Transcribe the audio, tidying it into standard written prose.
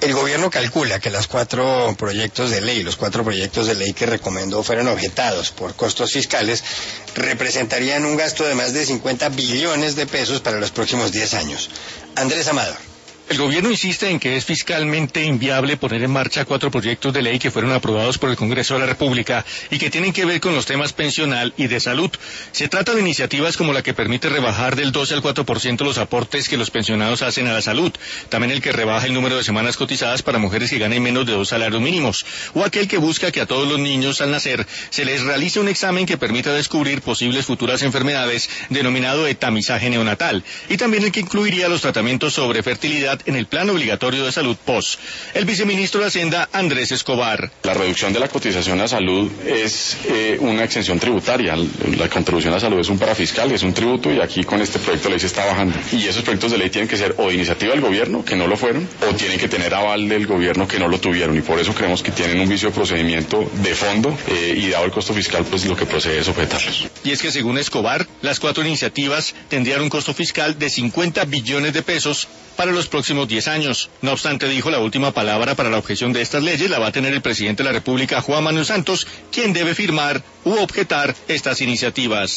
El gobierno calcula que los cuatro proyectos de ley que recomendó fueron objetados por costos fiscales, representarían un gasto de más de 50 billones de pesos para los próximos 10 años. Andrés Amador. El gobierno insiste en que es fiscalmente inviable poner en marcha 4 proyectos de ley que fueron aprobados por el Congreso de la República y que tienen que ver con los temas pensional y de salud. Se trata de iniciativas como la que permite rebajar del 12 al 4% los aportes que los pensionados hacen a la salud, también el que rebaja el número de semanas cotizadas para mujeres que ganen menos de 2 salarios mínimos, o aquel que busca que a todos los niños al nacer se les realice un examen que permita descubrir posibles futuras enfermedades, denominado de tamizaje neonatal, y también el que incluiría los tratamientos sobre fertilidad en el Plan Obligatorio de Salud POS. El viceministro de Hacienda, Andrés Escobar. La reducción de la cotización a salud es una exención tributaria. La contribución a salud es un parafiscal, es un tributo, y aquí con este proyecto de ley se está bajando. Y esos proyectos de ley tienen que ser o de iniciativa del gobierno, que no lo fueron, o tienen que tener aval del gobierno, que no lo tuvieron. Y por eso creemos que tienen un vicio de procedimiento de fondo, y dado el costo fiscal, pues lo que procede es objetarlos. Y es que según Escobar, las 4 iniciativas tendrían un costo fiscal de 50 billones de pesos para los próximos 10 años. No obstante, dijo, la última palabra para la objeción de estas leyes la va a tener el presidente de la República, Juan Manuel Santos, quien debe firmar u objetar estas iniciativas.